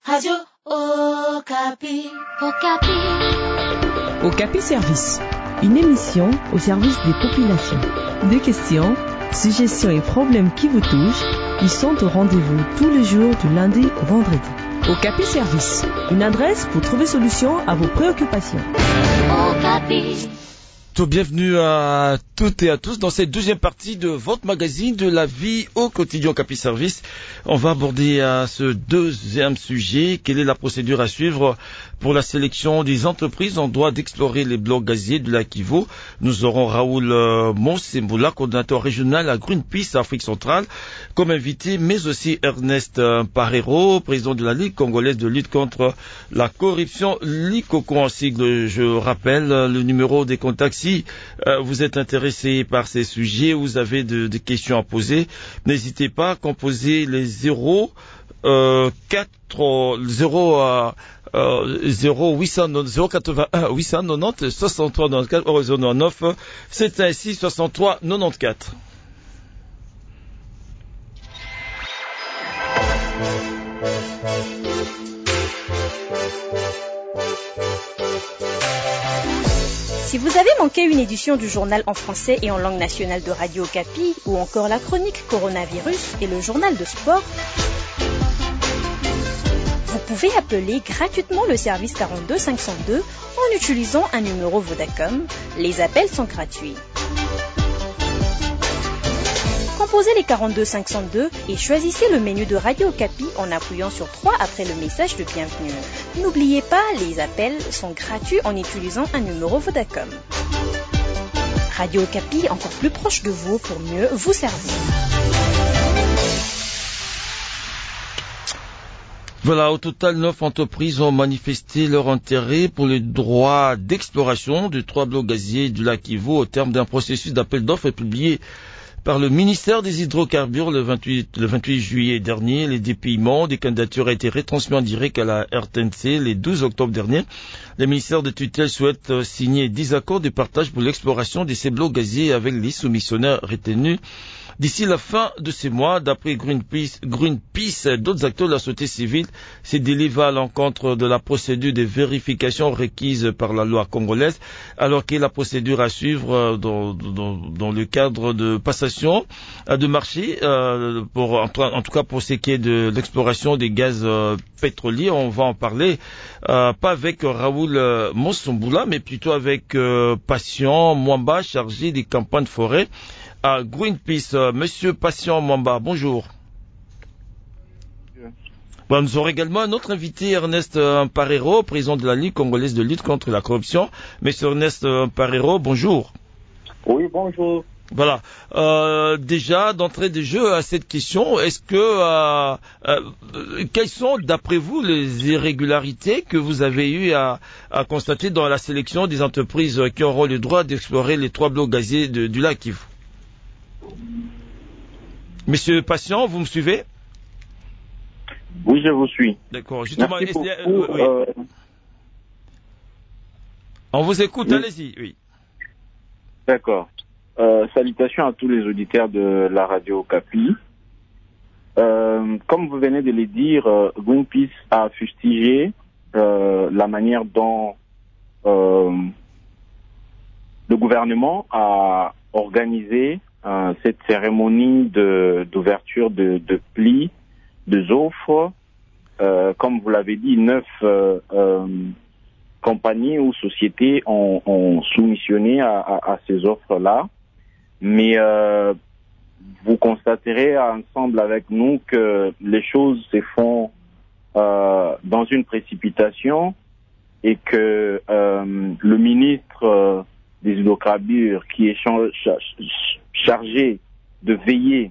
Radio Okapi. Okapi Service, une émission au service des populations. Des questions, suggestions et problèmes qui vous touchent, ils sont au rendez-vous tous les jours du lundi au vendredi. Okapi Service, une adresse pour trouver solution à vos préoccupations. Okapi. Bienvenue à toutes et à tous dans cette deuxième partie de votre magazine de la vie au quotidien Okapi Service. On va aborder ce deuxième sujet. Quelle est la procédure à suivre pour la sélection des entreprises en droit d'explorer les blocs gaziers de lac Kivu? Nous aurons Raoul Monsemboula, coordinateur régional à Greenpeace Afrique centrale, comme invité, mais aussi Ernest Parero, président de la Ligue congolaise de lutte contre la corruption, LICOCO en sigle. Je rappelle le numéro des contacts. Si vous êtes intéressé par ces sujets, vous avez des questions à poser, n'hésitez pas à composer les 081 890 63 94 099 716 63 94. Si vous avez manqué une édition du journal en français et en langue nationale de Radio Okapi, ou encore la chronique Coronavirus et le journal de sport, vous pouvez appeler gratuitement le service 42 502 en utilisant un numéro Vodacom. Les appels sont gratuits. Composez les 42 502 et choisissez le menu de Radio Okapi en appuyant sur 3 après le message de bienvenue. N'oubliez pas, les appels sont gratuits en utilisant un numéro Vodacom. Radio Okapi, encore plus proche de vous pour mieux vous servir. Voilà, au total, 9 entreprises ont manifesté leur intérêt pour le droit d'exploration de 3 blocs gaziers du lac Kivu au terme d'un processus d'appel d'offres publié par le ministère des Hydrocarbures le 28 juillet dernier. Les dépouillements des candidatures ont été retransmis en direct à la RTNC le 12 octobre dernier. Le ministère de tutelle souhaite signer 10 accords de partage pour l'exploration de ces blocs gaziers avec les soumissionnaires retenus d'ici la fin de ce mois. D'après Greenpeace et d'autres acteurs de la société civile, ces délais vont à l'encontre de la procédure de vérification requise par la loi congolaise, alors que la procédure à suivre dans le cadre de passation de marché, en tout cas pour ce qui est de l'exploration des gaz pétroliers. On va en parler, pas avec Raoul Monsemboula, mais plutôt avec Patient Mwamba, chargé des campagnes forêt à Greenpeace. Monsieur Patient Mwamba, bonjour. Bon, nous aurons également un autre invité, Ernest Parero, président de la Ligue congolaise de lutte contre la corruption. Monsieur Ernest Parero, bonjour. Oui, bonjour. Voilà. Déjà, d'entrée de jeu à cette question, est-ce que quelles sont, d'après vous, les irrégularités que vous avez eu à constater dans la sélection des entreprises qui auront le droit d'explorer les 3 blocs gaziers du lac Kivu? Monsieur Patient, vous me suivez? Oui, je vous suis. D'accord. Justement, merci beaucoup, oui. On vous écoute, oui. Allez-y. Oui. D'accord. Salutations à tous les auditeurs de la radio Okapi. Comme vous venez de le dire, Greenpeace a fustigé la manière dont le gouvernement a organisé cette cérémonie d'ouverture de plis, de offres. Comme vous l'avez dit, 9 compagnies ou sociétés ont soumissionné à ces offres-là. Mais vous constaterez ensemble avec nous que les choses se font dans une précipitation et que le ministre des hydrocarbures, qui est chargé de veiller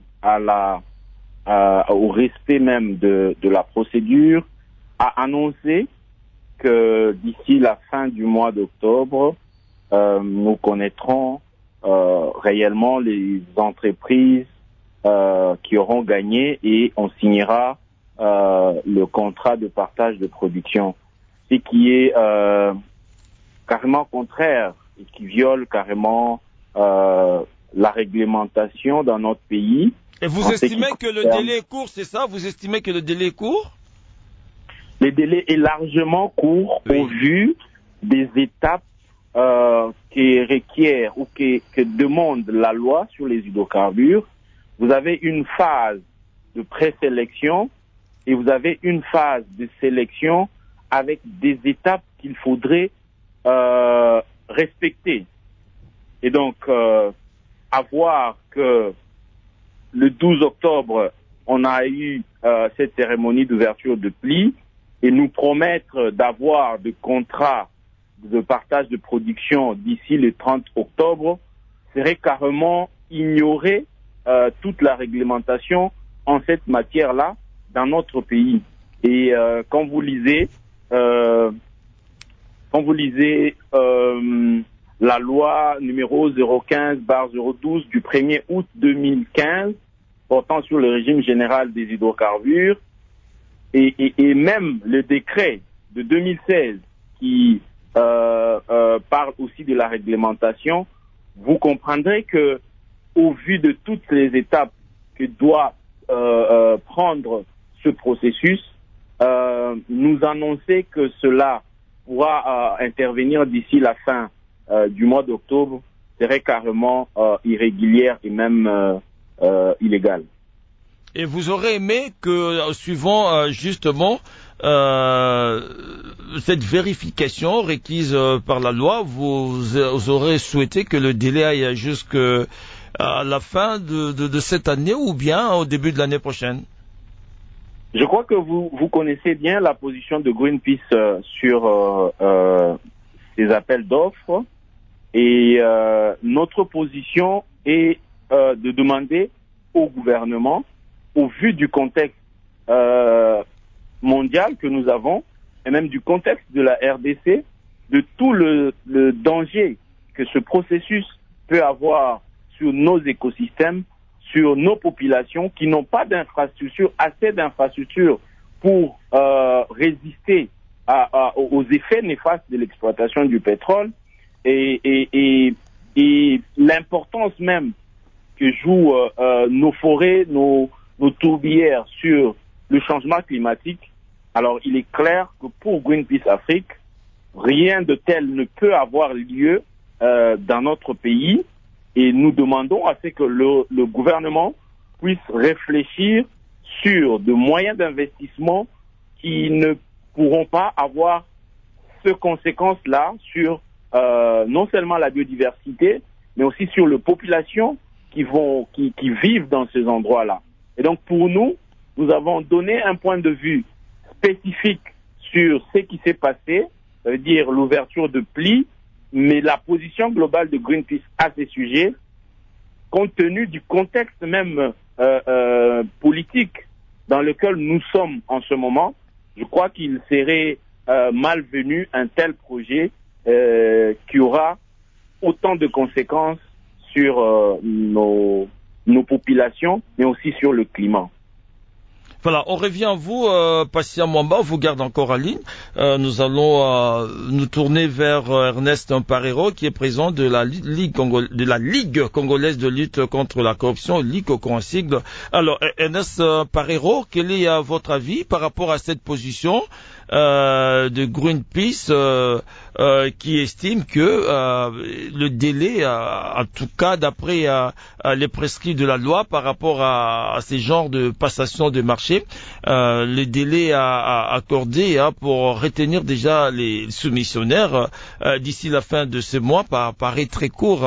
au respect même de la procédure, a annoncé que d'ici la fin du mois d'octobre, nous connaîtrons réellement les entreprises qui auront gagné et on signera le contrat de partage de production. Ce qui est carrément contraire et qui viole carrément la réglementation dans notre pays. Et vous estimez que le délai est court, c'est ça? Vous estimez que le délai est court? le délai est largement court au vu des étapes qui requièrent ou que demande la loi sur les hydrocarbures. Vous avez une phase de présélection et vous avez une phase de sélection avec des étapes qu'il faudrait respecter. Et donc, à voir que le 12 octobre, on a eu cette cérémonie d'ouverture de pli et nous promettre d'avoir des contrats de partage de production d'ici le 30 octobre serait carrément ignorer toute la réglementation en cette matière-là dans notre pays. Et quand vous lisez la loi numéro 015/012 du 1er août 2015 portant sur le régime général des hydrocarbures et même le décret de 2016 qui parle aussi de la réglementation, vous comprendrez que au vu de toutes les étapes que doit prendre ce processus, nous annoncer que cela pourra intervenir d'ici la fin du mois d'octobre serait carrément irrégulière et même illégal. Et vous aurez aimé que, suivant justement cette vérification requise par la loi, vous aurez souhaité que le délai aille jusqu'à la fin de cette année ou bien au début de l'année prochaine? Je crois que vous connaissez bien la position de Greenpeace sur ces appels d'offres et notre position est de demander au gouvernement, au vu du contexte mondial que nous avons et même du contexte de la RDC, de tout le danger que ce processus peut avoir sur nos écosystèmes, sur nos populations qui n'ont pas assez d'infrastructures pour résister aux effets néfastes de l'exploitation du pétrole et l'importance même que jouent nos forêts, nos tourbières sur le changement climatique. Alors il est clair que pour Greenpeace Afrique, rien de tel ne peut avoir lieu dans notre pays. Et nous demandons à ce que le gouvernement puisse réfléchir sur de moyens d'investissement qui ne pourront pas avoir ces conséquences-là sur non seulement la biodiversité, mais aussi sur les populations qui vivent dans ces endroits-là. Et donc pour nous, nous avons donné un point de vue spécifique sur ce qui s'est passé, ça veut dire l'ouverture de plis, mais la position globale de Greenpeace à ces sujets, compte tenu du contexte même politique dans lequel nous sommes en ce moment, je crois qu'il serait malvenu un tel projet qui aura autant de conséquences sur nos populations, mais aussi sur le climat. Voilà, on revient à vous, Passia Mwamba, on vous garde encore en ligne. Nous allons nous tourner vers Ernest Parero, qui est président de la Ligue congolaise de lutte contre la corruption, LICOCO en sigle. Alors, Ernest Parero, quel est votre avis par rapport à cette position de Greenpeace qui estime que le délai, en tout cas d'après les prescrits de la loi par rapport à ces genres de passation de marché, le délai accordé pour retenir déjà les soumissionnaires d'ici la fin de ce mois paraît très court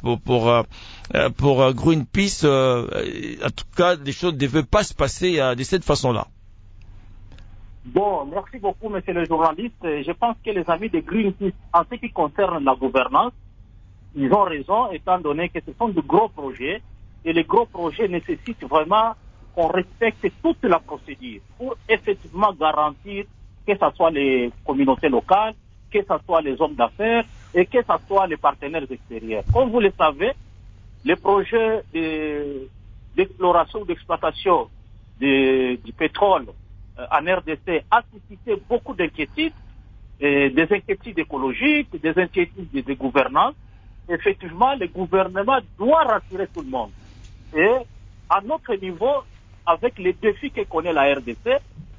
pour Greenpeace. En tout cas, les choses ne devaient pas se passer de cette façon-là. Bon, merci beaucoup, monsieur le journaliste. Je pense que les amis de Greenpeace, en ce qui concerne la gouvernance, ils ont raison, étant donné que ce sont de gros projets, et les gros projets nécessitent vraiment qu'on respecte toute la procédure pour effectivement garantir que ce soit les communautés locales, que ce soit les hommes d'affaires et que ce soit les partenaires extérieurs. Comme vous le savez, les projets d'exploration ou d'exploitation du pétrole en RDC a suscité beaucoup d'inquiétudes, des inquiétudes écologiques, des inquiétudes de gouvernance. Effectivement, le gouvernement doit rassurer tout le monde. Et à notre niveau, avec les défis que connaît la RDC,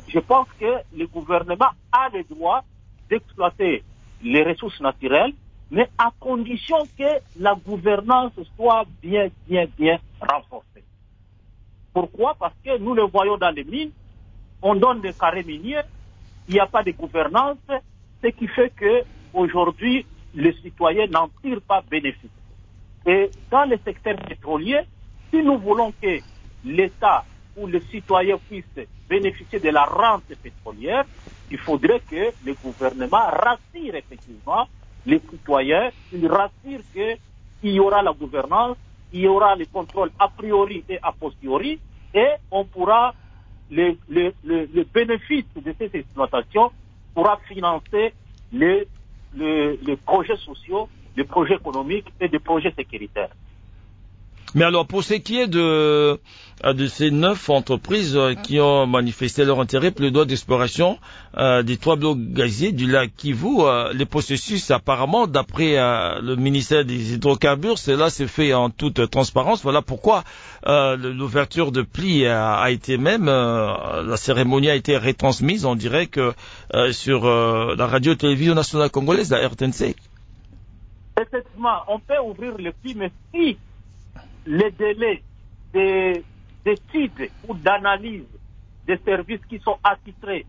je pense que le gouvernement a le droit d'exploiter les ressources naturelles, mais à condition que la gouvernance soit bien renforcée. Pourquoi? Parce que nous le voyons dans les mines, on donne des carrés miniers, il n'y a pas de gouvernance, ce qui fait que aujourd'hui les citoyens n'en tirent pas bénéfice. Et dans le secteur pétrolier, si nous voulons que l'État ou les citoyens puissent bénéficier de la rente pétrolière, il faudrait que le gouvernement rassure effectivement les citoyens, il rassure qu'il y aura la gouvernance, il y aura le contrôle a priori et a posteriori, et on pourra, le bénéfice de ces exploitations pourra financer les projets sociaux, les projets économiques et des projets sécuritaires. Mais alors, pour ce qui est de ces 9 entreprises qui ont manifesté leur intérêt pour le droit d'exploration des 3 blocs gaziers du lac Kivu, les processus, apparemment, d'après le ministère des Hydrocarbures, cela s'est fait en toute transparence. Voilà pourquoi l'ouverture de pli a été même, la cérémonie a été retransmise en direct sur la radio-télévision nationale congolaise, la RTNC. Effectivement, on peut ouvrir le pli, mais si les délais d'études ou d'analyse des services qui sont attitrés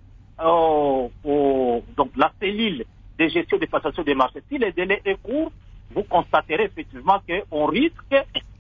donc la cellule de gestion des passations des marchés, si les délais est court, vous constaterez effectivement qu'on risque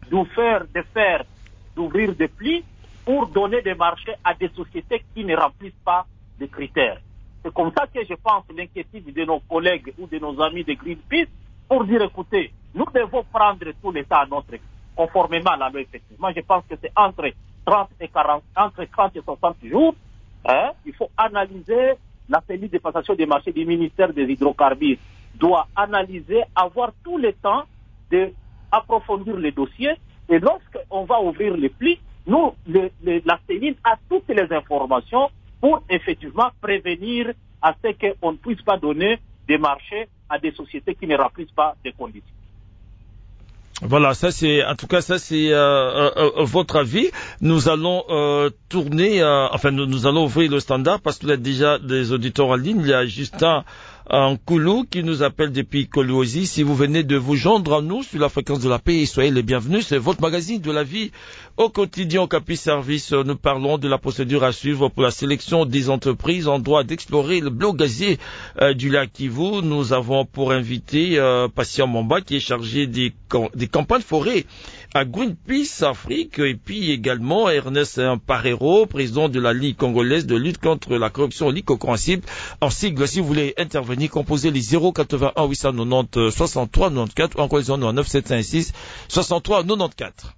d'ouvrir des plis pour donner des marchés à des sociétés qui ne remplissent pas les critères. C'est comme ça que je pense l'inquiétude de nos collègues ou de nos amis de Greenpeace pour dire, écoutez, nous devons prendre tout l'État à notre conformément à la loi, effectivement. Je pense que c'est entre 30 et 60 jours. Il faut analyser la cellule de passation des marchés du ministère des Hydrocarbures doit analyser, avoir tout le temps d'approfondir les dossiers. Et lorsqu'on va ouvrir les plis, nous, la cellule a toutes les informations pour effectivement prévenir à ce qu'on ne puisse pas donner des marchés à des sociétés qui ne remplissent pas des conditions. Voilà, ça c'est, en tout cas, ça c'est votre avis. Nous allons nous allons ouvrir le standard parce qu'il y a déjà des auditeurs en ligne. Il y a Justin Nkoulou qui nous appelle depuis Kolwezi. Si vous venez de vous joindre à nous sur la fréquence de la paix, soyez les bienvenus. C'est votre magazine de la vie au quotidien au Capi Service. Nous parlons de la procédure à suivre pour la sélection des entreprises en droit d'explorer le bloc gazier du lac Kivu. Nous avons pour invité Patient Mamba qui est chargé des campagnes forêt à Greenpeace Afrique, et puis également Ernest Parero, président de la Ligue congolaise de lutte contre la corruption, Ligue compréhensible en sigle. Si vous voulez intervenir, composez les 081 890 63 94 ou encore les 09 756 63 94.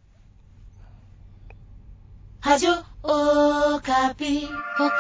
Radio Okapi.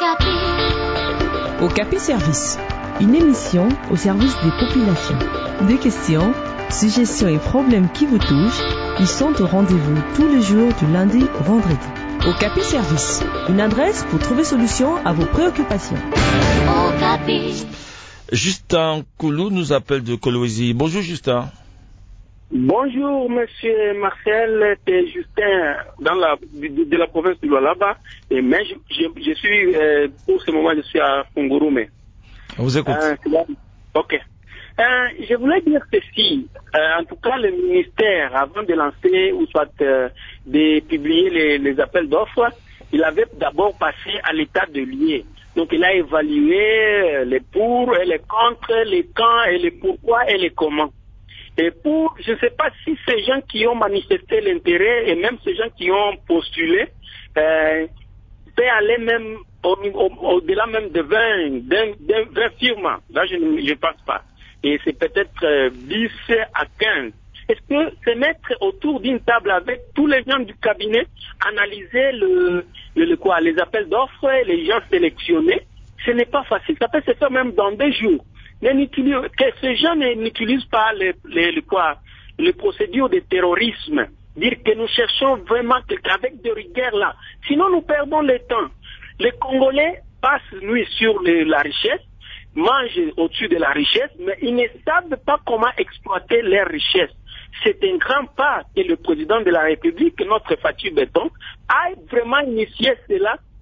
Okapi Service, une émission au service des populations. Des questions, suggestions et problèmes qui vous touchent, ils sont au rendez-vous tous les jours du lundi au vendredi. Okapi Service, une adresse pour trouver solution à vos préoccupations. Okapi. Justin Koulou nous appelle de Kolwezi. Bonjour Justin. Bonjour Monsieur Marcel, c'est Justin de la province du Lualaba. Mais je suis pour ce moment je suis à Fungurume. On vous écoute. Ok. Je voulais dire ceci. En tout cas, le ministère, avant de lancer ou soit de publier les appels d'offres, il avait d'abord passé à l'état de lieu. Donc, il a évalué les pour et les contre, les quand et les pourquoi et les comment. Et je ne sais pas si ces gens qui ont manifesté l'intérêt et même ces gens qui ont postulé peuvent aller même au-delà même de 20 firmes. Là, je ne pense pas. Et c'est peut-être 10 à 15. Est-ce que se mettre autour d'une table avec tous les gens du cabinet, analyser les appels d'offres, les gens sélectionnés, ce n'est pas facile. Ça peut se faire même dans 2 jours. Que ces gens n'utilisent pas les procédures de terrorisme. Dire que nous cherchons vraiment quelqu'un avec de rigueur là. Sinon, nous perdons le temps. Les Congolais passent, lui, sur la richesse, mangent au-dessus de la richesse, mais ils ne savent pas comment exploiter leur richesse. C'est un grand pas que le président de la République, notre Fatou Béton, a vraiment initié cela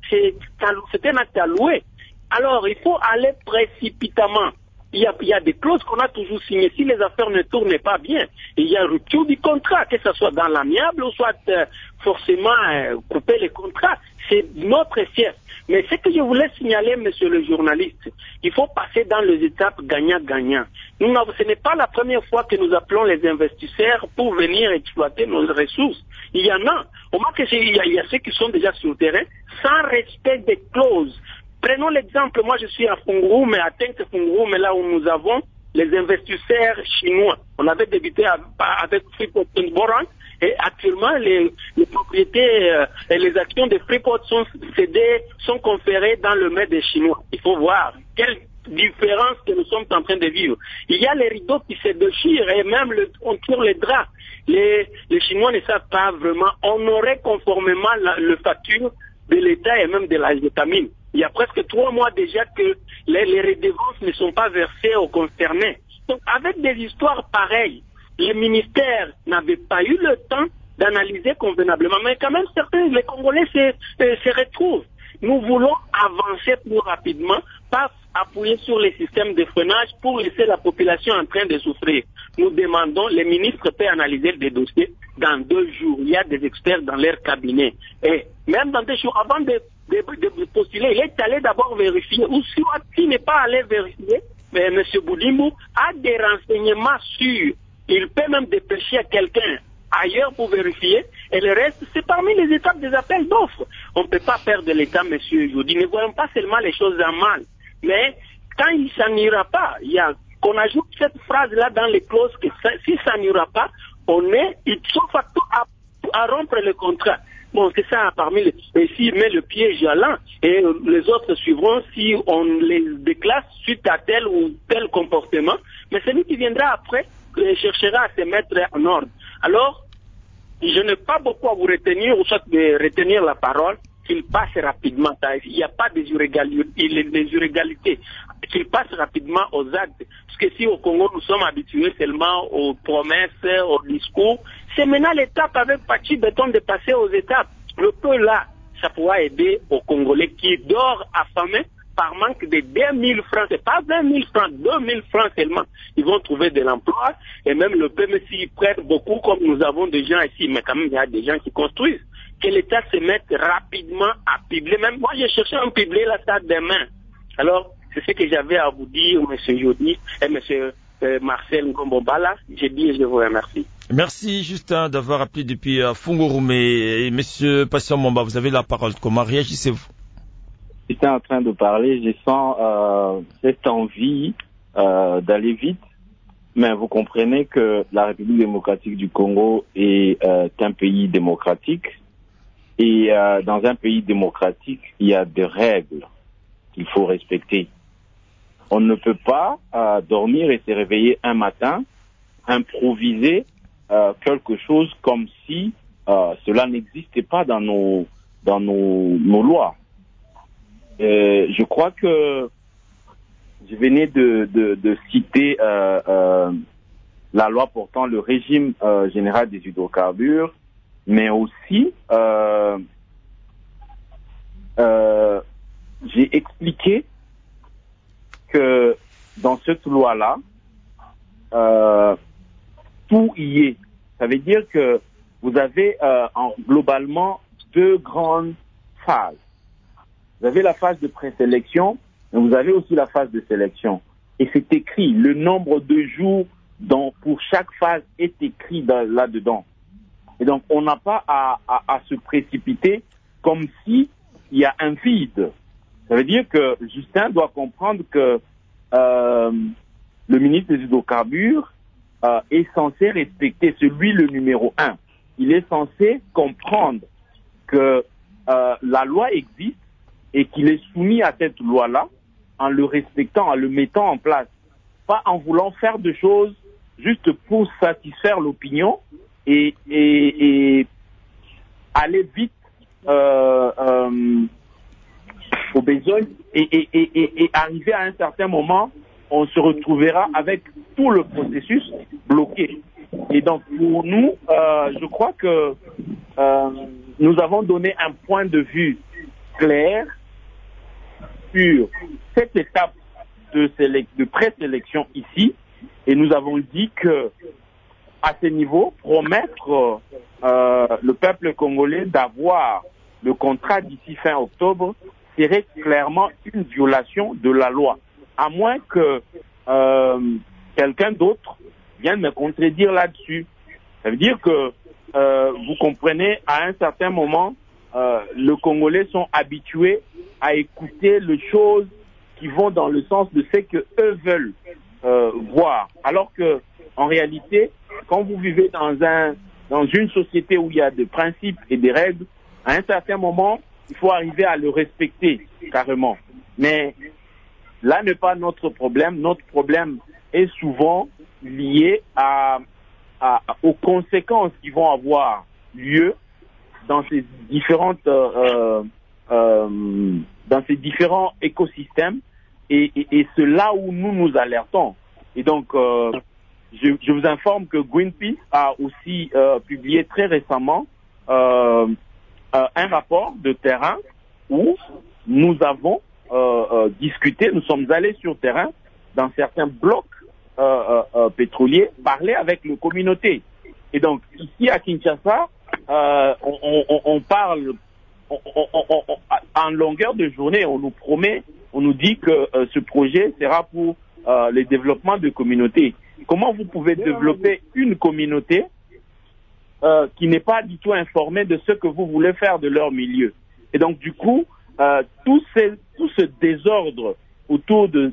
c'est un acte à louer. Alors, il faut aller précipitamment. Il y a des clauses qu'on a toujours signées. Si les affaires ne tournent pas bien, il y a rupture du contrat, que ce soit dans l'amiable ou soit forcément couper les contrats. C'est notre fief. Mais ce que je voulais signaler, monsieur le journaliste, il faut passer dans les étapes gagnant-gagnant. Ce n'est pas la première fois que nous appelons les investisseurs pour venir exploiter nos ressources. Il y en a. Au moins il y a ceux qui sont déjà sur le terrain sans respect des clauses. Prenons l'exemple, moi je suis à Fungurume, à Tenke Fungurume, là où nous avons les investisseurs chinois. On avait débuté avec Freeport Boran et actuellement les propriétés et les actions de Freeport sont cédées, sont conférées dans le main des Chinois. Il faut voir quelle différence que nous sommes en train de vivre. Il y a les rideaux qui se déchirent et même on tire les draps. Les Chinois ne savent pas vraiment honorer conformément le facture de l'État et même de la vitamine. Il y a presque 3 mois déjà que les redevances ne sont pas versées aux concernés. Donc, avec des histoires pareilles, les ministères n'avaient pas eu le temps d'analyser convenablement. Mais quand même, certains, les Congolais se retrouvent. Nous voulons avancer plus rapidement, pas appuyer sur les systèmes de freinage pour laisser la population en train de souffrir. Nous demandons, les ministres peuvent analyser des dossiers dans 2 jours. Il y a des experts dans leur cabinet. Et même dans 2 jours, avant de postuler, il est allé d'abord vérifier, ou s'il n'est pas allé vérifier, mais M. Boudimou a des renseignements sûrs. Il peut même dépêcher quelqu'un ailleurs pour vérifier, et le reste, c'est parmi les étapes des appels d'offres. On ne peut pas perdre l'État, M. Jody. Ne voyons pas seulement les choses en mal, mais quand il s'en ira pas, qu'on ajoute cette phrase-là dans les clauses, que si ça n'ira pas, on est ipso facto à rompre le contrat. Bon, c'est ça parmi les... Et s'il met le piège à l'un, et les autres suivront si on les déclasse suite à tel ou tel comportement, mais celui qui viendra après cherchera à se mettre en ordre. Alors, je n'ai pas beaucoup à vous retenir, ou soit de retenir la parole, qu'il passe rapidement. Il n'y a pas des irrégalités. Qu'il passe rapidement aux actes. Parce que si au Congo, nous sommes habitués seulement aux promesses, aux discours, c'est maintenant l'étape avec Pachi Béton de passer aux étapes. Le peu là, ça pourra aider aux Congolais qui dorment affamés par manque de 2000 francs. C'est pas 20 000 francs, 2000 francs seulement. Ils vont trouver de l'emploi. Et même le peu, même s'ils prêtent beaucoup, comme nous avons des gens ici, mais quand même, il y a des gens qui construisent. Que l'État se mette rapidement à pibler. Même moi, j'ai cherché un pibler là, ça demain. Alors, c'est ce que j'avais à vous dire, M. Jody et M. Marcel Ngombobala. J'ai dit et je vous remercie. Merci, Justin, d'avoir appelé depuis Fungurume. Et M. Patient Momba, vous avez la parole. Comment réagissez-vous? J'étais en train de parler, je sens cette envie d'aller vite, mais vous comprenez que la République démocratique du Congo est un pays démocratique, et dans un pays démocratique, il y a des règles qu'il faut respecter. On ne peut pas dormir et se réveiller un matin, improviser quelque chose comme si cela n'existait pas dans nos lois. Je crois que je venais de citer la loi portant le régime général des hydrocarbures, mais aussi j'ai expliqué que dans cette loi-là, tout y est. Ça veut dire que vous avez globalement 2 grandes phases. Vous avez la phase de présélection, mais vous avez aussi la phase de sélection. Et c'est écrit, le nombre de jours pour chaque phase est écrit là-dedans. Et donc, on n'a pas à se précipiter comme si il y a un vide. Ça veut dire que Justin doit comprendre que le ministre des hydrocarbures est censé respecter celui le numéro 1. Il est censé comprendre que la loi existe et qu'il est soumis à cette loi-là en le respectant, en le mettant en place. Pas en voulant faire des choses juste pour satisfaire l'opinion et aller vite au besoin et arriver à un certain moment, on se retrouvera avec tout le processus bloqué. Et donc pour nous, je crois que nous avons donné un point de vue clair sur cette étape de présélection ici, et nous avons dit que à ce niveau, promettre le peuple congolais d'avoir le contrat d'ici fin octobre serait clairement une violation de la loi, à moins que quelqu'un d'autre vienne me contredire là-dessus. Ça veut dire que, vous comprenez, à un certain moment, les Congolais sont habitués à écouter les choses qui vont dans le sens de ce que eux veulent voir. Alors que, en réalité, quand vous vivez dans une société où il y a des principes et des règles, à un certain moment, il faut arriver à le respecter carrément. Mais là n'est pas notre problème. Notre problème est souvent lié aux conséquences qui vont avoir lieu dans ces différentes dans ces différents écosystèmes, et c'est là où nous alertons. Et donc je vous informe que Greenpeace a aussi publié très récemment un rapport de terrain où nous avons discuté, nous sommes allés sur terrain dans certains blocs pétroliers, parler avec les communautés. Et donc ici à Kinshasa, on parle en longueur de journée, on nous promet, on nous dit que ce projet sera pour le développement de communautés. Comment vous pouvez développer une communauté qui n'est pas du tout informée de ce que vous voulez faire de leur milieu? Et donc du coup, tout ce désordre autour de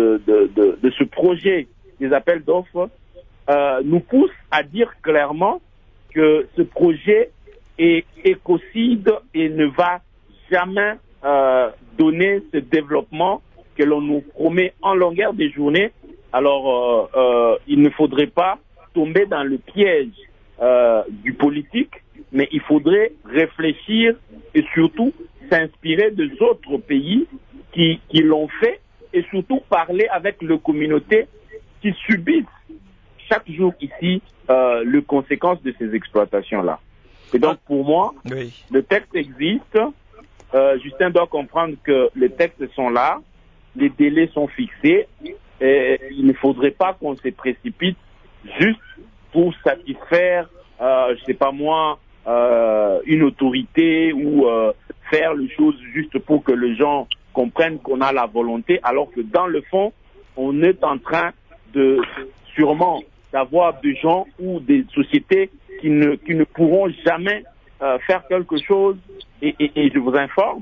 ce projet des appels d'offres nous pousse à dire clairement que ce projet est écocide et ne va jamais donner ce développement que l'on nous promet en longueur de journée. Alors, il ne faudrait pas tomber dans le piège du politique, mais il faudrait réfléchir et surtout s'inspirer des autres pays qui l'ont fait, et surtout parler avec les communautés qui subissent chaque jour ici les conséquences de ces exploitations-là. Et donc pour moi, oui, le texte existe. Justin doit comprendre que les textes sont là, les délais sont fixés, et il ne faudrait pas qu'on se précipite juste pour satisfaire, je sais pas moi, une autorité ou faire les choses juste pour que les gens comprennent qu'on a la volonté, alors que dans le fond, on est en train de sûrement d'avoir des gens ou des sociétés qui ne pourront jamais faire quelque chose. Et je vous informe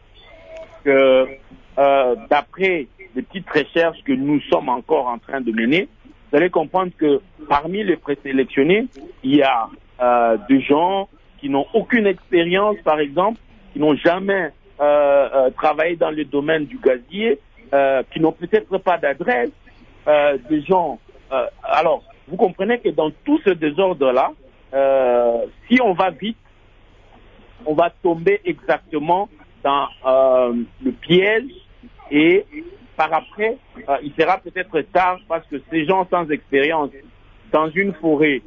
que d'après les petites recherches que nous sommes encore en train de mener, vous allez comprendre que parmi les présélectionnés, il y a des gens qui n'ont aucune expérience, par exemple, qui n'ont jamais travaillé dans le domaine du gazier, qui n'ont peut-être pas d'adresse, des gens... alors, vous comprenez que dans tout ce désordre-là, si on va vite, on va tomber exactement dans le piège, et par après, il sera peut-être tard, parce que ces gens sans expérience, dans une forêt,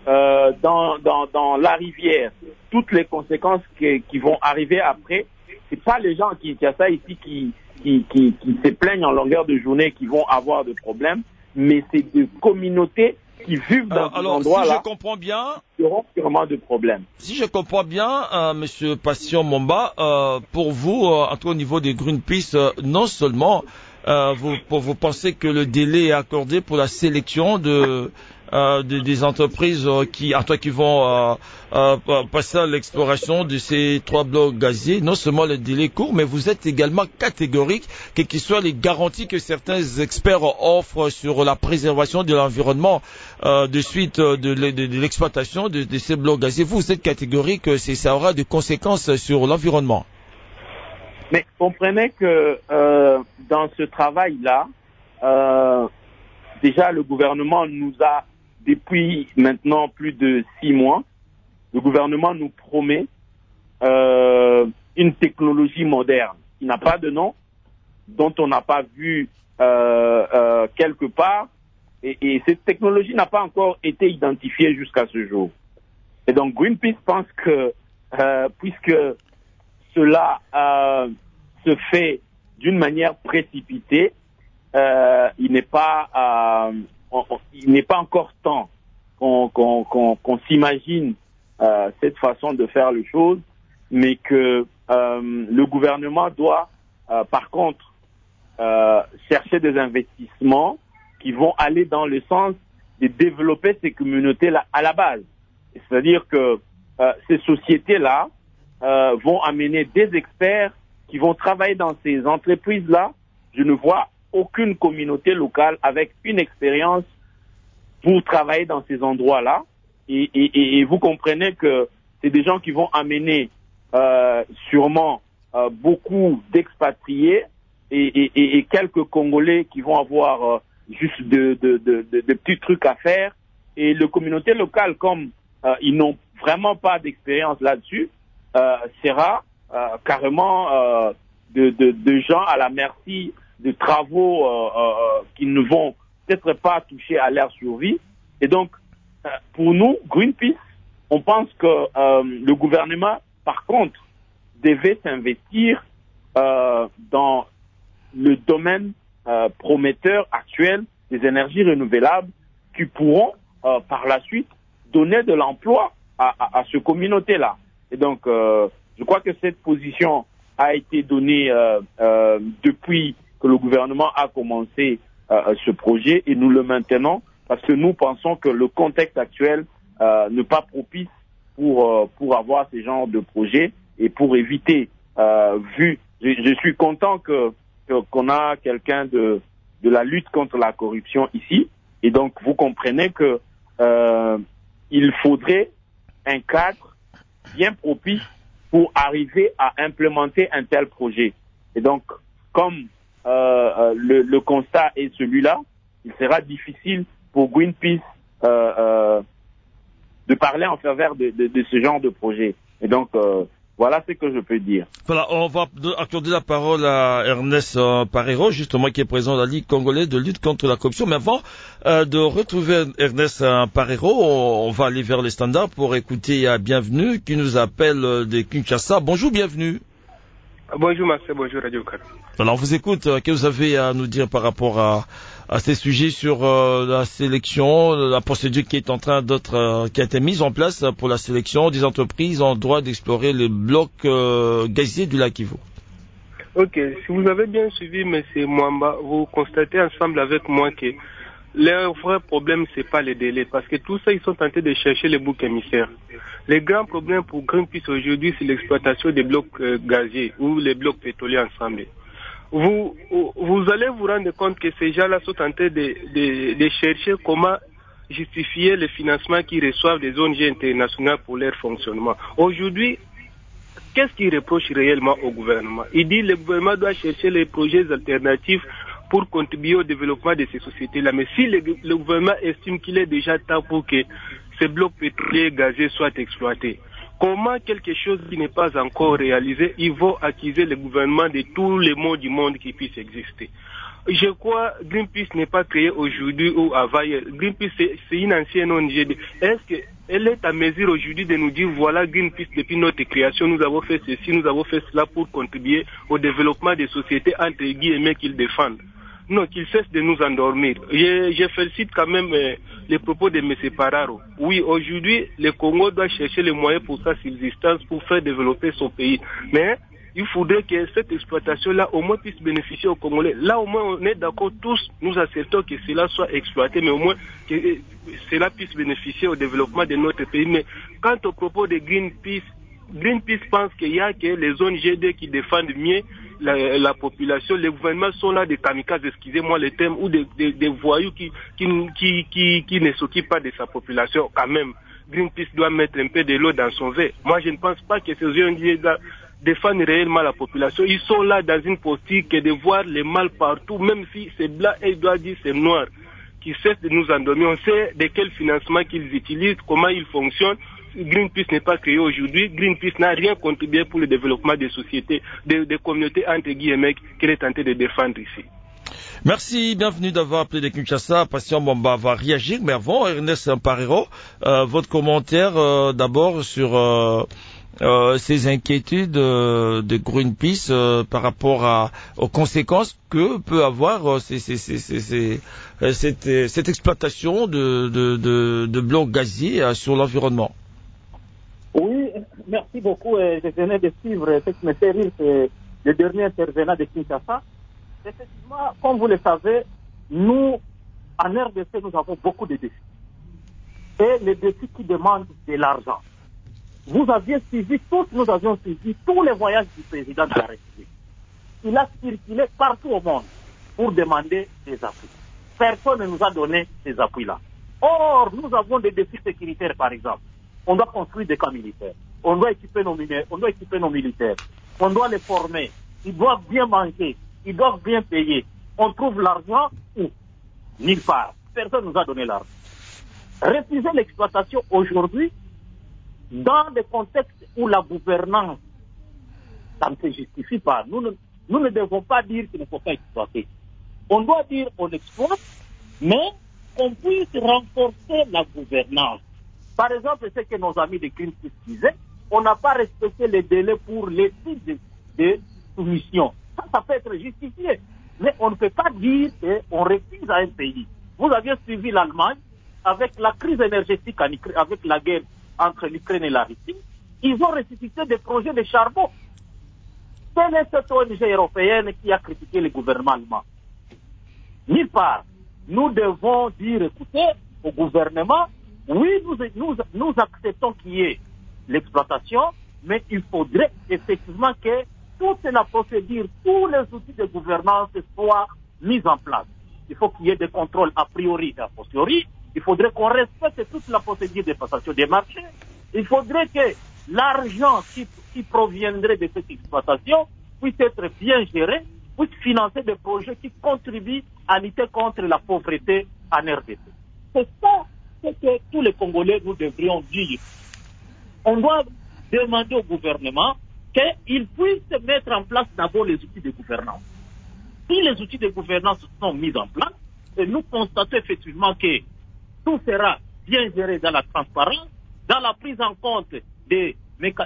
dans la rivière, toutes les conséquences qui vont arriver après, c'est pas les gens qui a ça ici qui se plaignent en longueur de journée qui vont avoir de problèmes, mais c'est des communautés qui vivent dans cet endroit-là, si je comprends bien, qui auront sûrement de problèmes. Si je comprends bien, Monsieur Patient Momba, pour vous, en tout cas au niveau des Greenpeace, non seulement vous pensez que le délai est accordé pour la sélection des entreprises qui vont passer à l'exploration de ces 3 blocs gaziers, non seulement le délai est court, mais vous êtes également catégorique, quelles que soient les garanties que certains experts offrent sur la préservation de l'environnement de suite de l'exploitation de ces blocs gaziers. Vous êtes catégorique que ça aura des conséquences sur l'environnement. Mais comprenez que dans ce travail-là, déjà le gouvernement nous a, depuis maintenant plus de 6 mois, le gouvernement nous promet une technologie moderne qui n'a pas de nom, dont on n'a pas vu quelque part, et cette technologie n'a pas encore été identifiée jusqu'à ce jour. Et donc Greenpeace pense que puisque cela se fait d'une manière précipitée, il n'est pas encore temps qu'on s'imagine cette façon de faire les choses, mais que le gouvernement doit, par contre, chercher des investissements qui vont aller dans le sens de développer ces communautés-là à la base. C'est-à-dire que ces sociétés-là vont amener des experts qui vont travailler dans ces entreprises-là. Je ne vois aucune communauté locale avec une expérience pour travailler dans ces endroits-là. Et vous comprenez que c'est des gens qui vont amener sûrement beaucoup d'expatriés et quelques Congolais qui vont avoir juste de petits trucs à faire. Et les communautés locales, comme ils n'ont vraiment pas d'expérience là-dessus, sera carrément de gens à la merci de travaux qui ne vont peut-être pas toucher à leur survie. Et donc, pour nous, Greenpeace, on pense que le gouvernement, par contre, devait s'investir dans le domaine prometteur actuel des énergies renouvelables qui pourront par la suite donner de l'emploi à ces communautés-là. Et donc, je crois que cette position a été donnée depuis que le gouvernement a commencé ce projet et nous le maintenons parce que nous pensons que le contexte actuel n'est pas propice pour avoir ce genre de projet et pour éviter, je suis content qu'on a quelqu'un de la lutte contre la corruption ici et donc vous comprenez que il faudrait un cadre bien propice pour arriver à implémenter un tel projet. Et donc, comme le constat est celui-là, il sera difficile pour Greenpeace de parler en faveur de ce genre de projet. Et donc, voilà ce que je peux dire. Voilà, on va accorder la parole à Ernest Parero, justement, qui est président de la Ligue congolaise de lutte contre la corruption. Mais avant de retrouver Ernest Parero, on va aller vers les standards pour écouter Bienvenue, qui nous appelle de Kinshasa. Bonjour, Bienvenue. Bonjour, Marcel. Bonjour, Radio Cat. Alors, on vous écoute. Qu'est-ce que vous avez à nous dire par rapport à ces sujets sur la sélection, la procédure qui est en train qui a été mise en place pour la sélection des entreprises en droit d'explorer le bloc gazier du lac Kivu? Ok, si vous avez bien suivi, M. Mwamba, vous constatez ensemble avec moi que leur vrai problème, c'est pas les délais, parce que tout ça, ils sont tentés de chercher les boucs émissaires. Le grand problème pour Greenpeace aujourd'hui, c'est l'exploitation des blocs gaziers ou les blocs pétroliers ensemble. Vous allez vous rendre compte que ces gens-là sont tentés de chercher comment justifier le financement qu'ils reçoivent des ONG internationales pour leur fonctionnement. Aujourd'hui, qu'est-ce qu'ils reprochent réellement au gouvernement? Il dit que le gouvernement doit chercher les projets alternatifs pour contribuer au développement de ces sociétés-là. Mais si le gouvernement estime qu'il est déjà temps pour que ces blocs pétroliers et gaziers soient exploités, comment quelque chose qui n'est pas encore réalisé, ils vont accuser le gouvernement de tous les maux du monde qui puissent exister? Je crois que Greenpeace n'est pas créé aujourd'hui ou avant. Greenpeace, c'est une ancienne ONG. Est-ce qu'elle est à mesure aujourd'hui de nous dire, voilà, Greenpeace, depuis notre création, nous avons fait ceci, nous avons fait cela pour contribuer au développement des sociétés, entre guillemets, qu'ils défendent? Non, qu'ils cessent de nous endormir. Je félicite quand même les propos de M. Pararo. Oui, aujourd'hui, le Congo doit chercher les moyens pour sa subsistance, pour faire développer son pays. Mais il faudrait que cette exploitation-là au moins puisse bénéficier aux Congolais. Là, au moins, on est d'accord tous, nous acceptons que cela soit exploité, mais au moins que cela puisse bénéficier au développement de notre pays. Mais quant au propos de Greenpeace pense qu'il y a que les ONG qui défendent mieux la population. Les gouvernements sont là des kamikazes, excusez-moi le terme, ou des voyous qui ne s'occupent pas de sa population. Quand même, Greenpeace doit mettre un peu de l'eau dans son verre. Moi, je ne pense pas que ces ONG défendent réellement la population. Ils sont là dans une posture que de voir le mal partout, même si c'est blanc et ils doivent dire c'est noir, qui cessent de nous endormir. On sait de quel financement qu'ils utilisent, comment ils fonctionnent. Greenpeace n'est pas créé aujourd'hui. Greenpeace n'a rien contribué pour le développement des sociétés, des communautés entre guillemets qu'elle est tentée de défendre ici. Merci, bienvenue d'avoir appelé de Kinshasa. Patient Mwamba va réagir, mais avant, Ernest Parero, votre commentaire d'abord sur ces inquiétudes de Greenpeace par rapport aux conséquences que peut avoir cette exploitation de blocs gaziers sur l'environnement. Oui, merci beaucoup. Je venais de suivre ce qui me fait rire, c'est le dernier intervenant de Kinshasa. Effectivement, comme vous le savez, nous, en RDC, nous avons beaucoup de défis. Et les défis qui demandent de l'argent. Nous avions suivi tous les voyages du président de la République. Il a circulé partout au monde pour demander des appuis. Personne ne nous a donné ces appuis-là. Or, nous avons des défis sécuritaires, par exemple. On doit construire des camps militaires. On doit équiper nos militaires. On doit les former. Ils doivent bien manger. Ils doivent bien payer. On trouve l'argent où? Nulle part. Personne ne nous a donné l'argent. Refuser l'exploitation aujourd'hui, dans le contexte où la gouvernance, ça ne se justifie pas. Nous ne devons pas dire qu'il ne faut pas exploiter. On doit dire on exploite, mais qu'on puisse renforcer la gouvernance. Par exemple, ce que nos amis de Greenpeace disaient, on n'a pas respecté les délais pour les sites de soumission. Ça peut être justifié. Mais on ne peut pas dire qu'on refuse à un pays. Vous aviez suivi l'Allemagne avec la crise énergétique, avec la guerre entre l'Ukraine et la Russie. Ils ont ressuscité des projets de charbon. Quelle est cette ONG européenne qui a critiqué le gouvernement allemand? Nulle part. Nous devons dire, écoutez, au gouvernement, oui, nous acceptons qu'il y ait l'exploitation, mais il faudrait effectivement que toute la procédure, tous les outils de gouvernance soient mis en place. Il faut qu'il y ait des contrôles a priori et a posteriori. Il faudrait qu'on respecte toute la procédure de passation des marchés. Il faudrait que l'argent qui proviendrait de cette exploitation puisse être bien géré, puisse financer des projets qui contribuent à lutter contre la pauvreté en RDC. C'est ça que tous les Congolais nous devrions dire. On doit demander au gouvernement qu'il puisse mettre en place d'abord les outils de gouvernance. Si les outils de gouvernance sont mis en place, et nous constatons effectivement que tout sera bien géré dans la transparence, dans la prise en compte des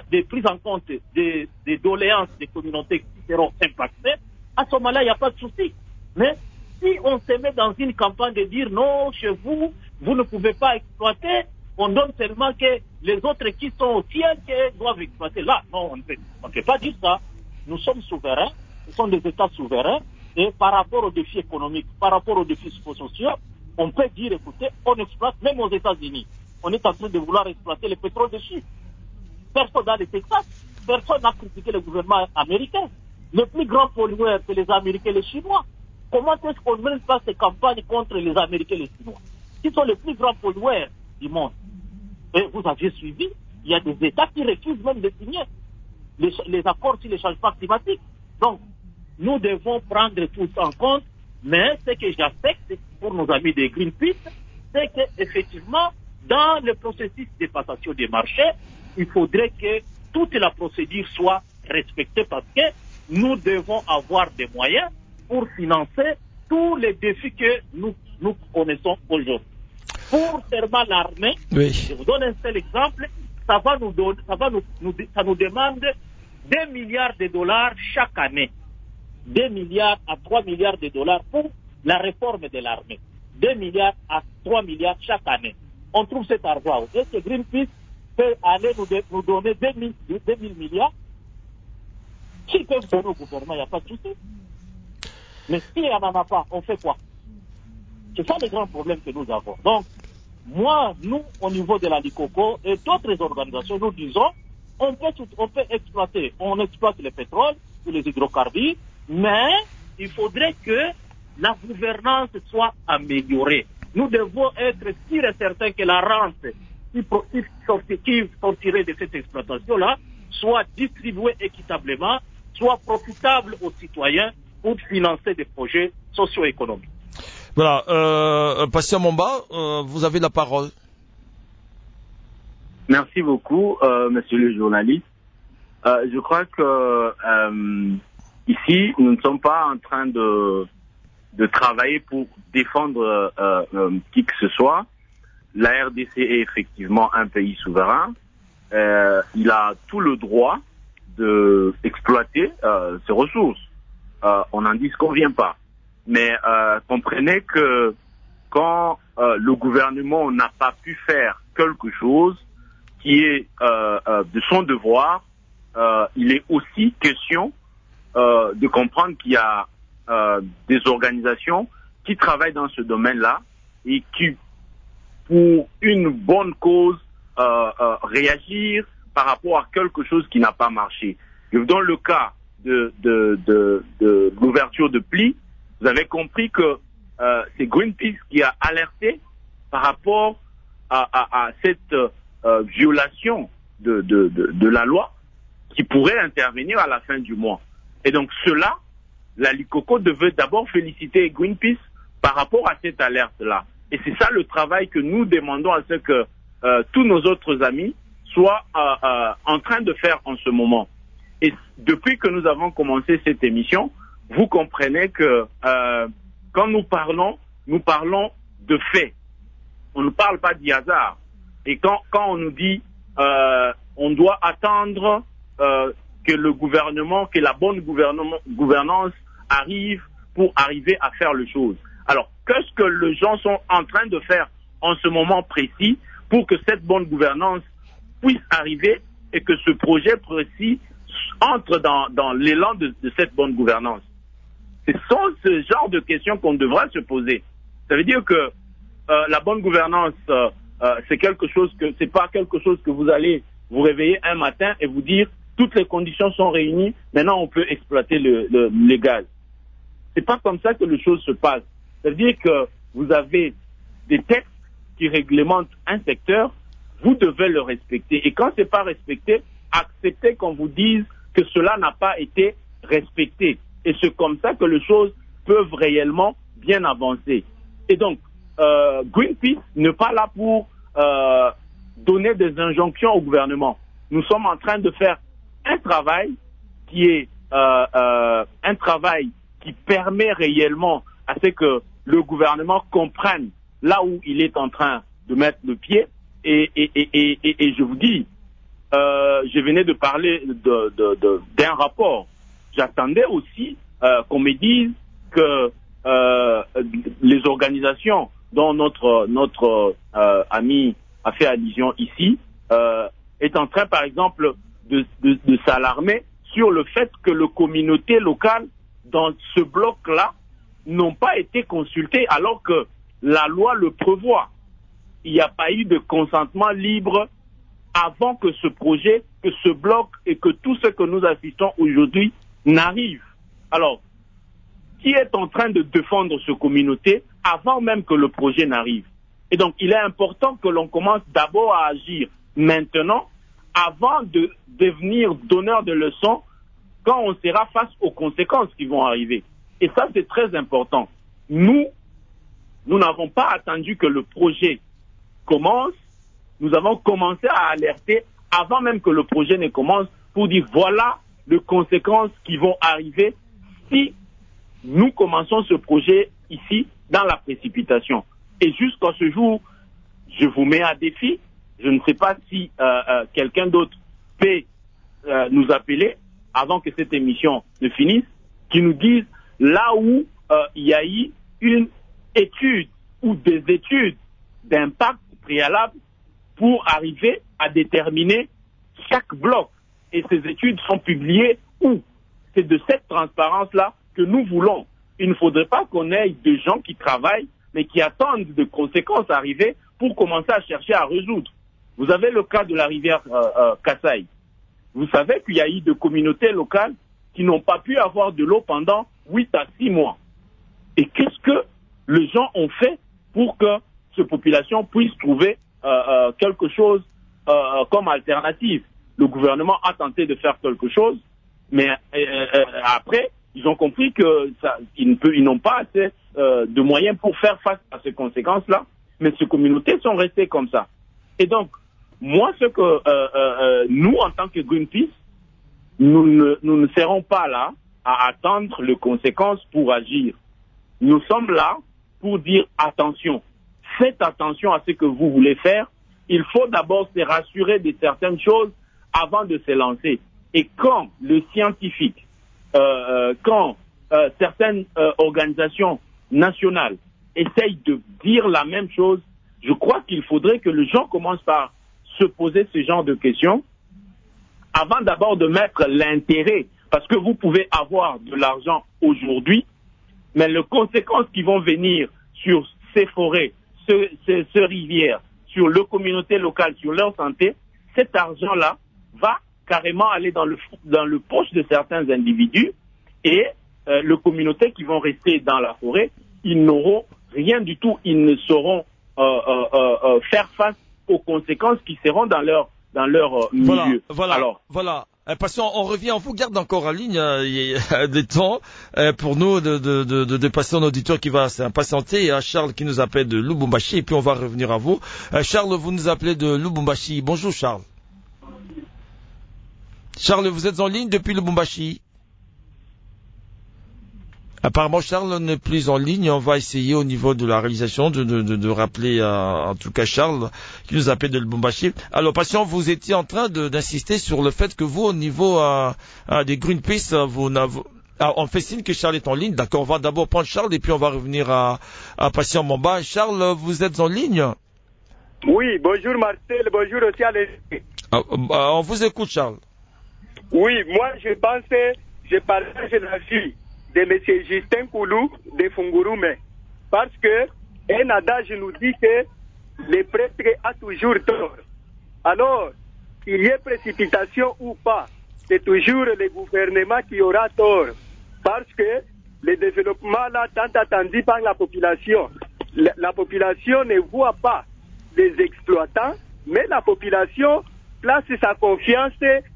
doléances des communautés qui seront impactées, à ce moment-là, il n'y a pas de souci. Mais si on se met dans une campagne de dire non, chez vous, vous ne pouvez pas exploiter, on donne seulement que les autres qui sont au ciel qui doivent exploiter. Là, non, on ne peut pas dire ça. Nous sommes souverains, nous sommes des États souverains, et par rapport aux défis économiques, par rapport aux défis sociaux, on peut dire, écoutez, on exploite, même aux États-Unis. On est en train de vouloir exploiter le pétrole de schiste. Personne dans le Texas, personne n'a critiqué le gouvernement américain. Le plus grand pollueur, c'est les Américains et les Chinois. Comment est-ce qu'on ne mène pas ces campagnes contre les Américains et les Chinois, qui sont les plus grands pollueurs du monde? Et vous aviez suivi, il y a des États qui refusent même de signer les accords sur les changements climatiques. Donc, nous devons prendre tout ça en compte, mais ce que j'affecte pour nos amis de Greenpeace, c'est qu'effectivement, dans le processus de passation des marchés, il faudrait que toute la procédure soit respectée parce que nous devons avoir des moyens pour financer tous les défis que nous connaissons aujourd'hui. Pour seulement l'armée, oui. Je vous donne un seul exemple, ça nous demande 2 milliards de dollars chaque année. 2 milliards à 3 milliards de dollars pour la réforme de l'armée. 2 milliards à 3 milliards chaque année. On trouve cet argent. Est-ce que Greenpeace peut aller nous donner 2 000 milliards? S'ils peuvent donner au gouvernement, il n'y a pas de souci. Mais s'il n'y en a pas, on fait quoi? C'est ça le grand problème que nous avons. Donc, nous, au niveau de la LICOCO et d'autres organisations, nous disons, on peut exploiter, on exploite le pétrole ou les hydrocarbures, mais il faudrait que la gouvernance soit améliorée. Nous devons être sûrs et certains que la rente qui sortirait de cette exploitation-là soit distribuée équitablement, soit profitable aux citoyens pour financer des projets socio-économiques. Voilà, Patient Momba, vous avez la parole. Merci beaucoup, monsieur le journaliste. Je crois que ici, nous ne sommes pas en train de travailler pour défendre qui que ce soit. La RDC est effectivement un pays souverain il a tout le droit d'exploiter ses ressources. On n'en disconvient pas. Mais comprenez que quand le gouvernement n'a pas pu faire quelque chose qui est de son devoir, il est aussi question de comprendre qu'il y a des organisations qui travaillent dans ce domaine-là et qui, pour une bonne cause, réagir par rapport à quelque chose qui n'a pas marché. Je vous donne le cas de l'ouverture de plis. Vous avez compris que c'est Greenpeace qui a alerté par rapport à cette violation de la loi qui pourrait intervenir à la fin du mois. Et donc cela, la Likoko devait d'abord féliciter Greenpeace par rapport à cette alerte-là. Et c'est ça le travail que nous demandons à ce que tous nos autres amis soient en train de faire en ce moment. Et depuis que nous avons commencé cette émission, vous comprenez que quand nous parlons de faits. On ne parle pas du hasard. Et quand on nous dit on doit attendre que le gouvernement, que la bonne gouvernance arrive pour arriver à faire les choses. Alors, qu'est-ce que les gens sont en train de faire en ce moment précis pour que cette bonne gouvernance puisse arriver et que ce projet précis entre dans l'élan de cette bonne gouvernance? Ce sont ce genre de questions qu'on devra se poser. Ça veut dire que la bonne gouvernance, c'est pas quelque chose que vous allez vous réveiller un matin et vous dire toutes les conditions sont réunies, maintenant on peut exploiter le gaz. C'est pas comme ça que les choses se passent. Ça veut dire que vous avez des textes qui réglementent un secteur, vous devez le respecter. Et quand c'est pas respecté, acceptez qu'on vous dise que cela n'a pas été respecté. Et c'est comme ça que les choses peuvent réellement bien avancer. Et donc, Greenpeace n'est pas là pour donner des injonctions au gouvernement. Nous sommes en train de faire un travail qui est un travail qui permet réellement à ce que le gouvernement comprenne là où il est en train de mettre le pied. Et je vous dis, je venais de parler d'un rapport. J'attendais aussi qu'on me dise que les organisations dont notre ami a fait allusion ici est en train, par exemple, de s'alarmer sur le fait que les communautés locales dans ce bloc-là n'ont pas été consultées alors que la loi le prévoit. Il n'y a pas eu de consentement libre avant que ce projet, que ce bloc et que tout ce que nous assistons aujourd'hui n'arrive. Alors, qui est en train de défendre cette communauté avant même que le projet n'arrive? Et donc, il est important que l'on commence d'abord à agir maintenant, avant de devenir donneur de leçons quand on sera face aux conséquences qui vont arriver. Et ça, c'est très important. Nous n'avons pas attendu que le projet commence. Nous avons commencé à alerter avant même que le projet ne commence pour dire voilà les conséquences qui vont arriver si nous commençons ce projet ici dans la précipitation. Et jusqu'à ce jour, je vous mets à défi. Je ne sais pas si quelqu'un d'autre peut nous appeler avant que cette émission ne finisse, qui nous dise là où il y a eu une étude ou des études d'impact préalable pour arriver à déterminer chaque bloc. Et ces études sont publiées où? C'est de cette transparence-là que nous voulons. Il ne faudrait pas qu'on ait des gens qui travaillent, mais qui attendent de conséquences arriver pour commencer à chercher à résoudre. Vous avez le cas de la rivière Kasaï. Vous savez qu'il y a eu des communautés locales qui n'ont pas pu avoir de l'eau pendant 8 à 6 mois. Et qu'est-ce que les gens ont fait pour que ces populations puissent trouver quelque chose comme alternative? Le gouvernement a tenté de faire quelque chose, mais après, ils ont compris qu'ils n'ont pas assez de moyens pour faire face à ces conséquences-là, mais ces communautés sont restées comme ça. Et donc, moi, ce que nous, en tant que Greenpeace, nous ne serons pas là à attendre les conséquences pour agir. Nous sommes là pour dire attention, faites attention à ce que vous voulez faire, il faut d'abord se rassurer de certaines choses avant de se lancer. Et quand le scientifique, quand certaines organisations nationales essayent de dire la même chose, je crois qu'il faudrait que les gens commencent par se poser ce genre de questions avant d'abord de mettre l'intérêt, parce que vous pouvez avoir de l'argent aujourd'hui, mais les conséquences qui vont venir sur ces forêts, ces rivières, sur les communautés locales, sur leur santé, cet argent-là va carrément aller dans le poche de certains individus et les communautés qui vont rester dans la forêt, ils n'auront rien du tout, ils ne sauront faire face aux conséquences qui seront dans leur milieu. Voilà. Patient, on revient, on vous garde encore en ligne, il y a des temps pour nous de passer un auditeur qui va s'impatienter. Il y a Charles qui nous appelle de Lubumbashi et puis on va revenir à vous. Charles, vous nous appelez de Lubumbashi. Bonjour Charles. Charles, vous êtes en ligne depuis Lubumbashi. Apparemment, Charles n'est plus en ligne. On va essayer au niveau de la réalisation de rappeler, en tout cas, Charles, qui nous appelle de Lubumbashi. Alors, patient, vous étiez en train d'insister sur le fait que vous, au niveau des Greenpeace, on fait signe que Charles est en ligne. D'accord, on va d'abord prendre Charles et puis on va revenir à patient Mamba. Charles, vous êtes en ligne? Oui, bonjour Marcel, bonjour aussi à on vous écoute, Charles. Oui, moi je partage l'avis de M. Justin Koulou de Fungurume, parce que un adage nous dit que le prêtre a toujours tort. Alors, qu'il y ait précipitation ou pas, c'est toujours le gouvernement qui aura tort, parce que le développement là tant attendu par la population ne voit pas les exploitants, mais la population place sa confiance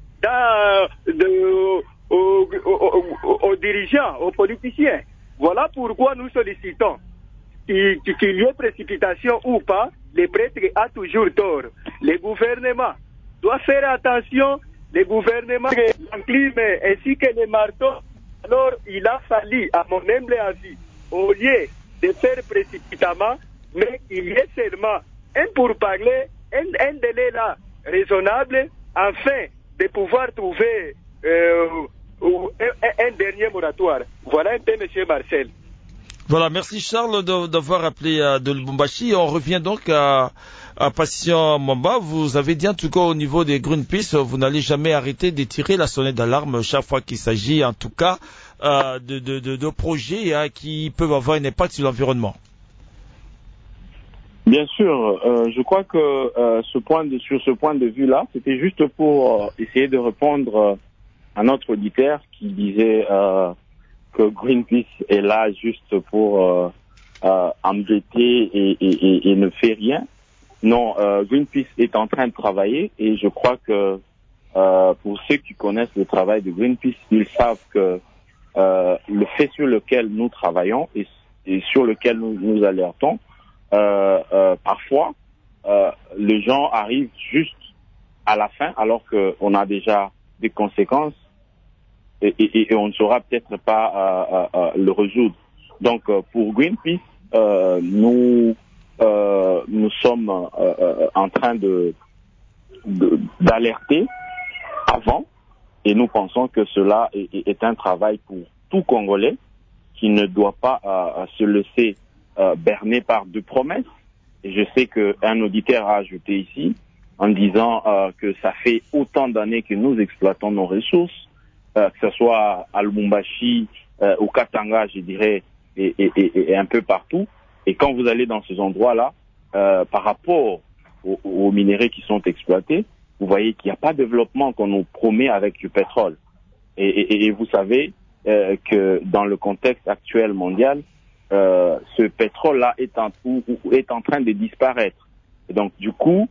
aux dirigeants, aux politiciens. Voilà pourquoi nous sollicitons qu'il y ait précipitation ou pas, le prêtre a toujours tort. Le gouvernement doit faire attention, le gouvernement, l'enclume ainsi que les marteaux. Alors il a fallu, à mon humble avis, au lieu de faire précipitamment, mais qu'il y ait seulement un pourparler, un délai là raisonnable, afin de pouvoir trouver un dernier moratoire. Voilà un peu, monsieur Marcel. Voilà, merci Charles d'avoir appelé de Lubumbashi. On revient donc à Patient Mamba. Vous avez dit en tout cas au niveau des Greenpeace, vous n'allez jamais arrêter de tirer la sonnette d'alarme chaque fois qu'il s'agit en tout cas de projets qui peuvent avoir un impact sur l'environnement. Bien sûr, je crois que sur ce point de vue-là, c'était juste pour essayer de répondre à notre auditeur qui disait que Greenpeace est là juste pour embêter et ne fait rien. Non, Greenpeace est en train de travailler et je crois que pour ceux qui connaissent le travail de Greenpeace, ils savent que le fait sur lequel nous travaillons et sur lequel nous alertons, parfois, les gens arrivent juste à la fin alors qu'on a déjà des conséquences et on ne saura peut-être pas le résoudre. Donc, pour Greenpeace, nous sommes en train d'alerter avant et nous pensons que cela est un travail pour tout Congolais qui ne doit pas se laisser berné par de promesses. Et je sais qu'un auditeur a ajouté ici en disant que ça fait autant d'années que nous exploitons nos ressources, que ce soit à Lubumbashi, au Katanga, je dirais, et un peu partout. Et quand vous allez dans ces endroits-là, par rapport aux minéraux qui sont exploités, vous voyez qu'il n'y a pas de développement qu'on nous promet avec du pétrole. Et vous savez que dans le contexte actuel mondial, ce pétrole-là est en train de disparaître. Et donc, du coup,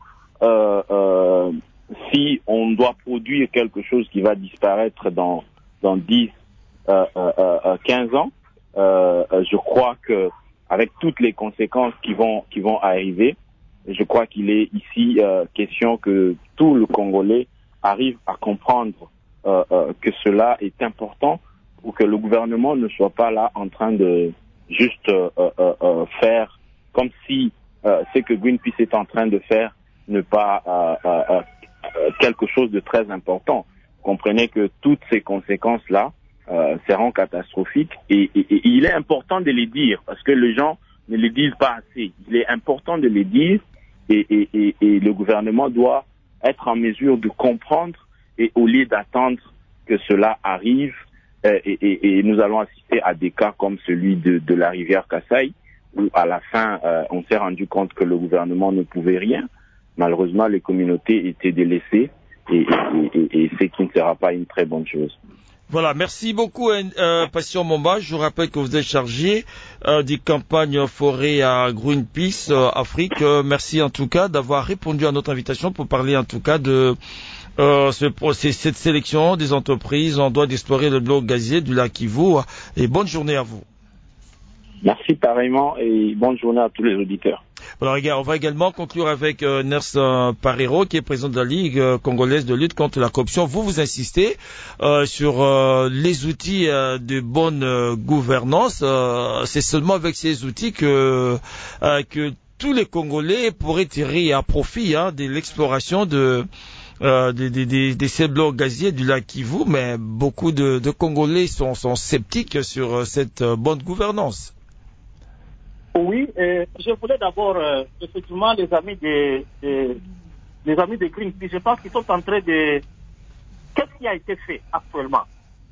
si on doit produire quelque chose qui va disparaître dans 10, 15 ans, je crois que avec toutes les conséquences qui vont arriver, je crois qu'il est ici question que tout le Congolais arrive à comprendre que cela est important pour que le gouvernement ne soit pas là en train de juste faire comme si ce que Greenpeace est en train de faire ne pas quelque chose de très important. Comprenez que toutes ces conséquences-là seront catastrophiques et il est important de les dire parce que les gens ne les disent pas assez. Il est important de les dire et le gouvernement doit être en mesure de comprendre et au lieu d'attendre que cela arrive et nous allons assister à des cas comme celui de la rivière Kasaï où à la fin on s'est rendu compte que le gouvernement ne pouvait rien. Malheureusement, les communautés étaient délaissées et ce qui ne sera pas une très bonne chose. Voilà, merci beaucoup Patient Momba. Je vous rappelle que vous êtes chargé des campagnes forêt à Greenpeace Afrique. Merci en tout cas d'avoir répondu à notre invitation pour parler en tout cas de cette sélection des entreprises en droit d'explorer le bloc gazier du lac Kivu. Et bonne journée à vous. Merci pareillement et bonne journée à tous les auditeurs. Alors, regarde, on va également conclure avec Ners Parero, qui est président de la Ligue congolaise de lutte contre la corruption. Vous insistez sur les outils de bonne gouvernance. C'est seulement avec ces outils que tous les Congolais pourraient tirer à profit de l'exploration de ces blocs gaziers du lac Kivu, mais beaucoup de Congolais sont sceptiques sur cette bonne gouvernance. Oui, je voulais d'abord, effectivement, les amis de Greenpeace, je pense qu'ils sont en train de... Qu'est-ce qui a été fait actuellement?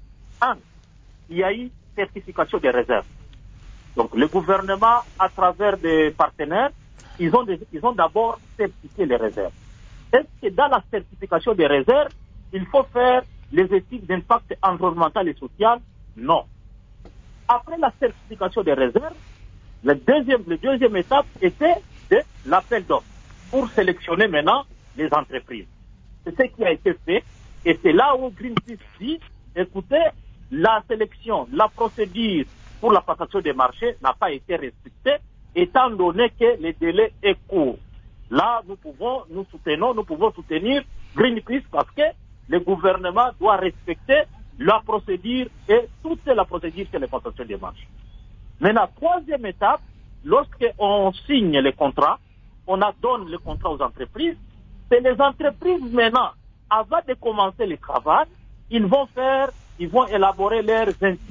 Il y a eu certification des réserves. Donc, le gouvernement, à travers des partenaires, ils ont d'abord certifié les réserves. Est-ce que dans la certification des réserves, il faut faire les études d'impact environnemental et social? Non. Après la certification des réserves, la deuxième étape était de l'appel d'offres pour sélectionner maintenant les entreprises. C'est ce qui a été fait et c'est là où Greenpeace dit, écoutez, la sélection, la procédure pour la passation des marchés n'a pas été respectée étant donné que le délai est court. Là, nous pouvons soutenir Greenpeace parce que le gouvernement doit respecter la procédure et toute la procédure que la passation des marchés. Maintenant, troisième étape, lorsqu'on signe les contrats, on donne le contrat aux entreprises, c'est les entreprises maintenant, avant de commencer le travail, ils vont élaborer leurs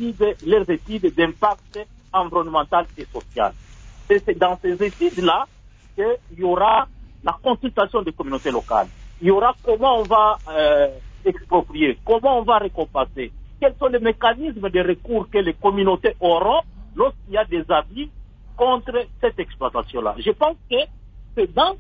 études d'impact environnemental et social. Et c'est dans ces études-là qu'il y aura la consultation des communautés locales. Il y aura comment on va exproprier, comment on va récompenser, quels sont les mécanismes de recours que les communautés auront lorsqu'il y a des avis contre cette exploitation-là. Je pense que c'est dans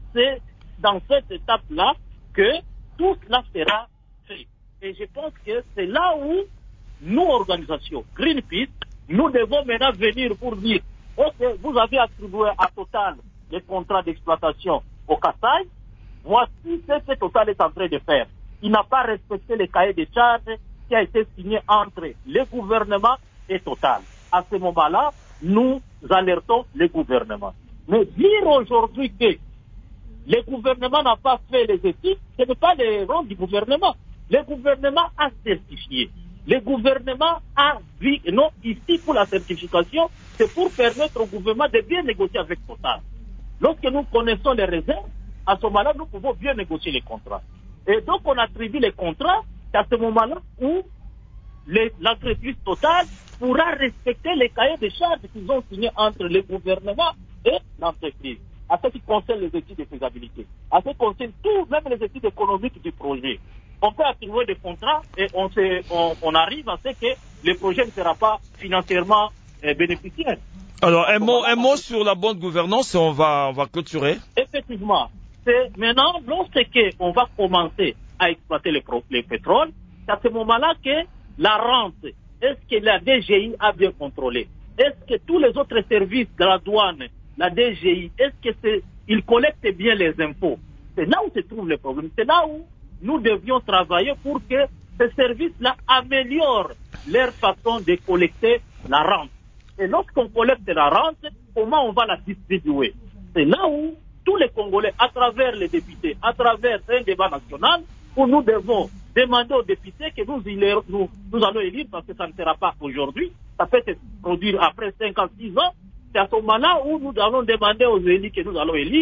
cette étape-là que tout cela sera fait. Et je pense que c'est là où nous, organisations Greenpeace, nous devons maintenant venir pour dire ok, vous avez attribué à Total les contrats d'exploitation au Kasaï, voici ce que Total est en train de faire. Il n'a pas respecté le cahier des charges qui a été signé entre le gouvernement et Total. À ce moment-là, nous alertons le gouvernement. Mais dire aujourd'hui que le gouvernement n'a pas fait les études, ce n'est pas le rôle du gouvernement. Le gouvernement a certifié. Le gouvernement a vu, non, ici pour la certification, c'est pour permettre au gouvernement de bien négocier avec Total. Lorsque nous connaissons les réserves, à ce moment-là, nous pouvons bien négocier les contrats. Et donc, on attribue les contrats, c'est à ce moment-là où l'entreprise Total pourra respecter les cahiers de charges qu'ils ont signés entre le gouvernement et l'entreprise. À ce qui concerne les études de faisabilité, à ce qui concerne tout, même les études économiques du projet. On peut attribuer des contrats et on arrive à ce que le projet ne sera pas financièrement bénéficiaire. Alors, un mot sur la bonne gouvernance et on va clôturer. Effectivement. C'est maintenant, lorsqu'on va commencer à exploiter le pétrole, c'est à ce moment-là que la rente, est-ce que la DGI a bien contrôlé? Est-ce que tous les autres services de la douane, la DGI, est-ce que ils collectent bien les impôts? C'est là où se trouve le problème. C'est là où nous devions travailler pour que ces services-là améliorent leur façon de collecter la rente. Et lorsqu'on collecte la rente, comment on va la distribuer? C'est là où tous les Congolais, à travers les députés, à travers un débat national, où nous devons demander aux députés que nous allons élire, parce que ça ne sera pas aujourd'hui, ça peut se produire après 5 ans, 6 ans, c'est à ce moment-là où nous allons demander aux élus que nous allons élire,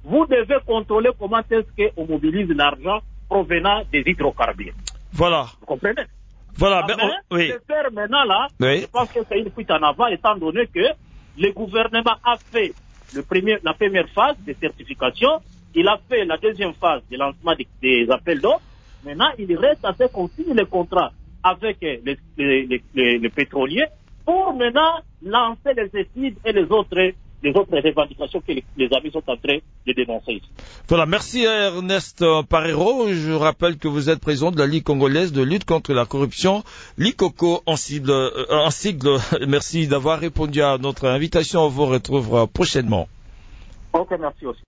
vous devez contrôler comment est-ce qu'on mobilise l'argent provenant des hydrocarbures. Voilà. Vous comprenez? Voilà. Oui. Le faire maintenant là, oui. Je pense que c'est une fuite en avant, étant donné que le gouvernement a fait la première phase de certification, il a fait la deuxième phase de lancement des appels d'offres. Maintenant, il reste à ce qu'on signe les contrats avec les pétroliers pour maintenant lancer les études et les autres revendications que les amis sont en train de dénoncer ici. Voilà, merci Ernest Parero. Je rappelle que vous êtes président de la Ligue congolaise de lutte contre la corruption, l'ICOCO en sigle. Merci d'avoir répondu à notre invitation. On vous retrouve prochainement. Ok, merci aussi.